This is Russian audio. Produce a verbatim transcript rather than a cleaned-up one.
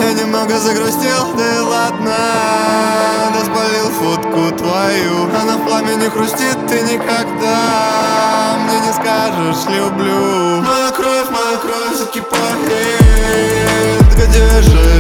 Я немного загрустил, да и ладно. Да спалил фотку твою, она в пламени хрустит, ты никогда мне не скажешь люблю. Моя кровь, моя кровь закипает. Где же